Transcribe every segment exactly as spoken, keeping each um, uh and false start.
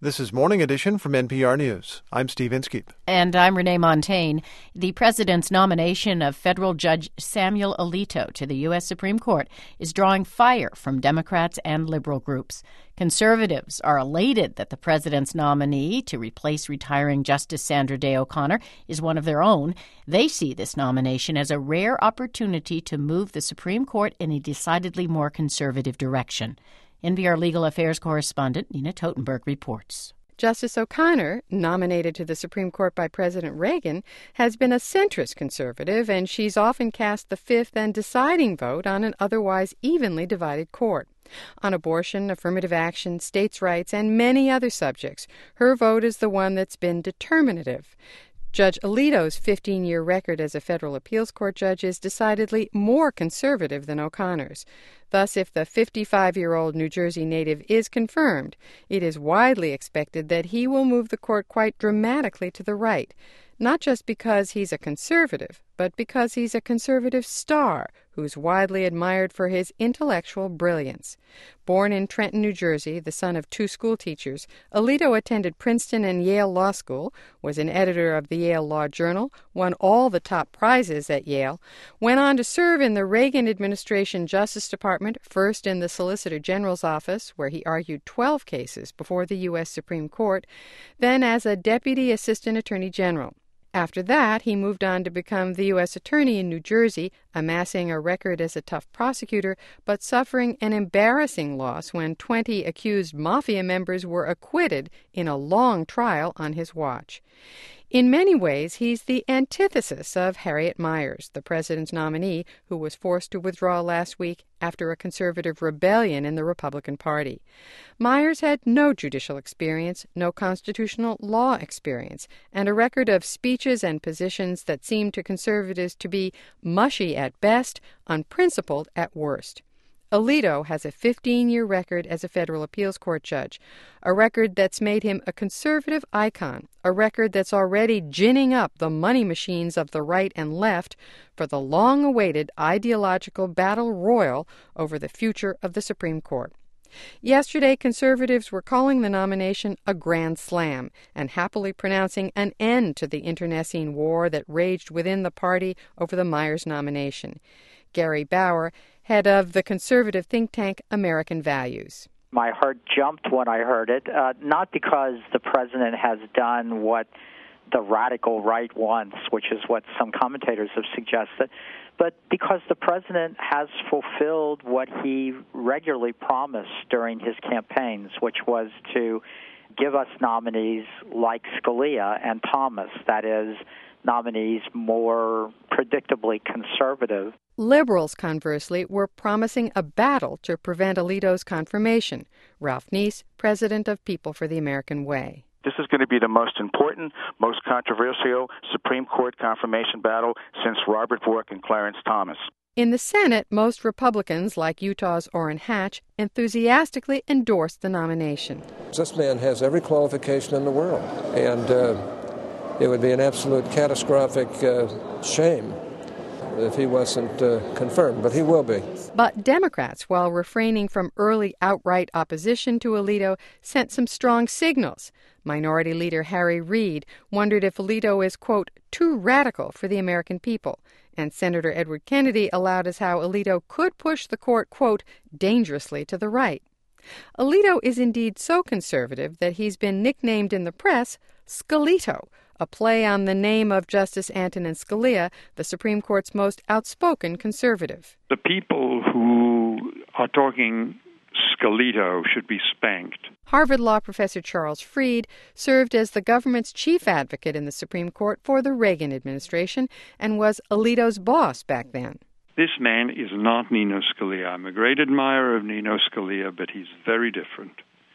This is Morning Edition from N P R News. I'm Steve Inskeep. And I'm Renee Montagne. The president's nomination of federal Judge Samuel Alito to the U S Supreme Court is drawing fire from Democrats and liberal groups. Conservatives are elated that the president's nominee to replace retiring Justice Sandra Day O'Connor is one of their own. They see this nomination as a rare opportunity to move the Supreme Court in a decidedly more conservative direction. N P R Legal Affairs correspondent Nina Totenberg reports. Justice O'Connor, nominated to the Supreme Court by President Reagan, has been a centrist conservative, and she's often cast the fifth and deciding vote on an otherwise evenly divided court. On abortion, affirmative action, states' rights, and many other subjects, her vote is the one that's been determinative. Judge Alito's fifteen-year record as a federal appeals court judge is decidedly more conservative than O'Connor's. Thus, if the fifty-five-year-old New Jersey native is confirmed, it is widely expected that he will move the court quite dramatically to the right, not just because he's a conservative, but because he's a conservative star who's widely admired for his intellectual brilliance. Born in Trenton, New Jersey, the son of two school teachers, Alito attended Princeton and Yale Law School, was an editor of the Yale Law Journal, won all the top prizes at Yale, went on to serve in the Reagan administration Justice Department, first in the Solicitor General's office, where he argued twelve cases before the U S Supreme Court, then as a Deputy Assistant Attorney General. After that, he moved on to become the U S Attorney in New Jersey, amassing a record as a tough prosecutor, but suffering an embarrassing loss when twenty accused mafia members were acquitted in a long trial on his watch. In many ways, he's the antithesis of Harriet Miers, the president's nominee, who was forced to withdraw last week after a conservative rebellion in the Republican Party. Miers had no judicial experience, no constitutional law experience, and a record of speeches and positions that seemed to conservatives to be mushy at best, unprincipled at worst. Alito has a fifteen-year record as a federal appeals court judge, a record that's made him a conservative icon, a record that's already ginning up the money machines of the right and left for the long-awaited ideological battle royal over the future of the Supreme Court. Yesterday, conservatives were calling the nomination a grand slam and happily pronouncing an end to the internecine war that raged within the party over the Miers nomination. Gary Bauer, head of the conservative think tank American Values. My heart jumped when I heard it, uh, not because the president has done what the radical right wants, which is what some commentators have suggested, but because the president has fulfilled what he regularly promised during his campaigns, which was to give us nominees like Scalia and Thomas, that is, nominees more predictably conservative. Liberals, conversely, were promising a battle to prevent Alito's confirmation. Ralph Neese, president of People for the American Way. This is going to be the most important, most controversial Supreme Court confirmation battle since Robert Bork and Clarence Thomas. In the Senate, most Republicans, like Utah's Orrin Hatch, enthusiastically endorsed the nomination. This man has every qualification in the world, and uh, it would be an absolute catastrophic uh, shame if he wasn't uh, confirmed, but he will be. But Democrats, while refraining from early outright opposition to Alito, sent some strong signals. Minority Leader Harry Reid wondered if Alito is, quote, too radical for the American people. And Senator Edward Kennedy allowed us how Alito could push the court, quote, dangerously to the right. Alito is indeed so conservative that he's been nicknamed in the press Scalito, a play on the name of Justice Antonin Scalia, the Supreme Court's most outspoken conservative. The people who are talking Scalito should be spanked. Harvard Law professor Charles Fried served as the government's chief advocate in the Supreme Court for the Reagan administration and was Alito's boss back then. This man is not Nino Scalia. I'm a great admirer of Nino Scalia, but he's very different.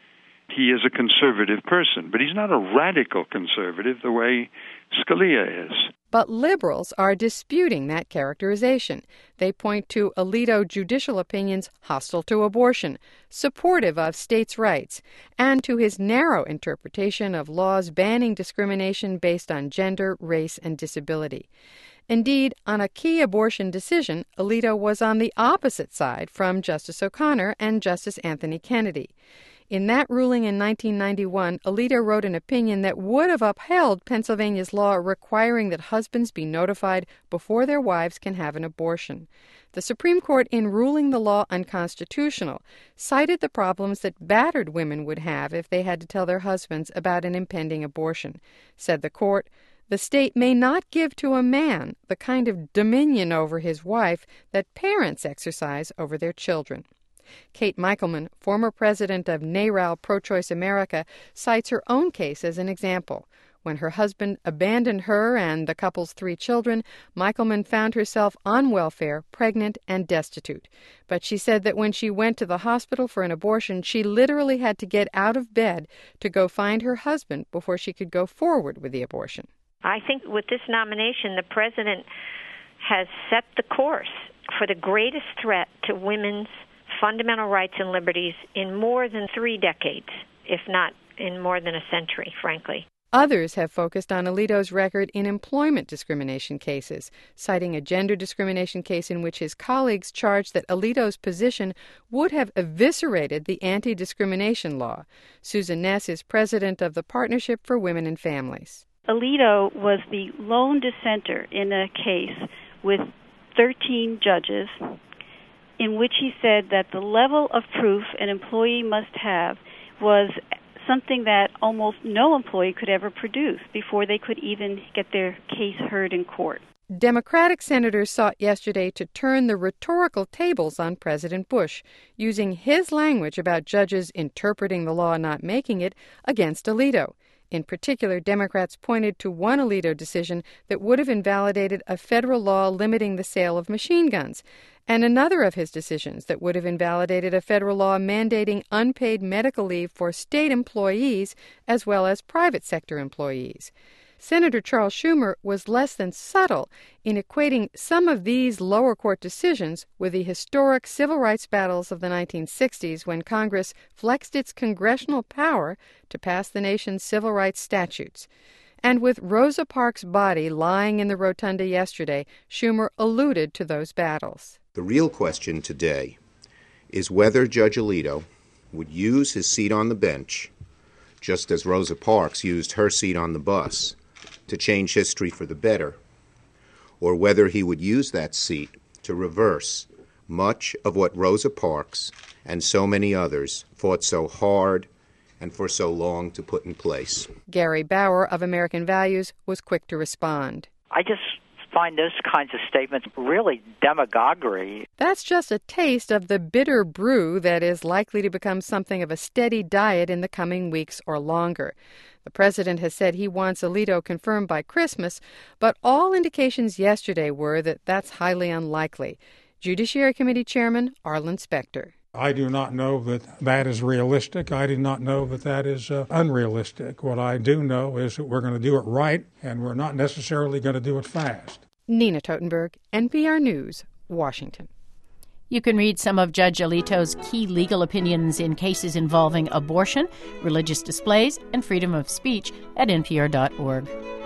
He is a conservative person, but he's not a radical conservative the way Scalia is. But liberals are disputing that characterization. They point to Alito judicial opinions hostile to abortion, supportive of states' rights, and to his narrow interpretation of laws banning discrimination based on gender, race, and disability. Indeed, on a key abortion decision, Alito was on the opposite side from Justice O'Connor and Justice Anthony Kennedy. In that ruling in nineteen ninety-one, Alito wrote an opinion that would have upheld Pennsylvania's law requiring that husbands be notified before their wives can have an abortion. The Supreme Court, in ruling the law unconstitutional, cited the problems that battered women would have if they had to tell their husbands about an impending abortion. Said the court, "The state may not give to a man the kind of dominion over his wife that parents exercise over their children." Kate Michelman, former president of NARAL Pro-Choice America, cites her own case as an example. When her husband abandoned her and the couple's three children, Michelman found herself on welfare, pregnant and destitute. But she said that when she went to the hospital for an abortion, she literally had to get out of bed to go find her husband before she could go forward with the abortion. I think with this nomination, the president has set the course for the greatest threat to women's fundamental rights and liberties in more than three decades, if not in more than a century, frankly. Others have focused on Alito's record in employment discrimination cases, citing a gender discrimination case in which his colleagues charged that Alito's position would have eviscerated the anti-discrimination law. Susan Ness is president of the Partnership for Women and Families. Alito was the lone dissenter in a case with thirteen judges in which he said that the level of proof an employee must have was something that almost no employee could ever produce before they could even get their case heard in court. Democratic senators sought yesterday to turn the rhetorical tables on President Bush, using his language about judges interpreting the law, not making it, against Alito. In particular, Democrats pointed to one Alito decision that would have invalidated a federal law limiting the sale of machine guns, and another of his decisions that would have invalidated a federal law mandating unpaid medical leave for state employees as well as private sector employees. Senator Charles Schumer was less than subtle in equating some of these lower court decisions with the historic civil rights battles of the nineteen sixties when Congress flexed its congressional power to pass the nation's civil rights statutes. And with Rosa Parks' body lying in the rotunda yesterday, Schumer alluded to those battles. The real question today is whether Judge Alito would use his seat on the bench, just as Rosa Parks used her seat on the bus, to change history for the better, or whether he would use that seat to reverse much of what Rosa Parks and so many others fought so hard and for so long to put in place. Gary Bauer of American Values was quick to respond. I just find those kinds of statements really demagoguery. That's just a taste of the bitter brew that is likely to become something of a steady diet in the coming weeks or longer. The president has said he wants Alito confirmed by Christmas, but all indications yesterday were that that's highly unlikely. Judiciary Committee Chairman Arlen Specter. I do not know that that is realistic. I do not know that that is uh, unrealistic. What I do know is that we're going to do it right, and we're not necessarily going to do it fast. Nina Totenberg, N P R News, Washington. You can read some of Judge Alito's key legal opinions in cases involving abortion, religious displays, and freedom of speech at N P R dot org.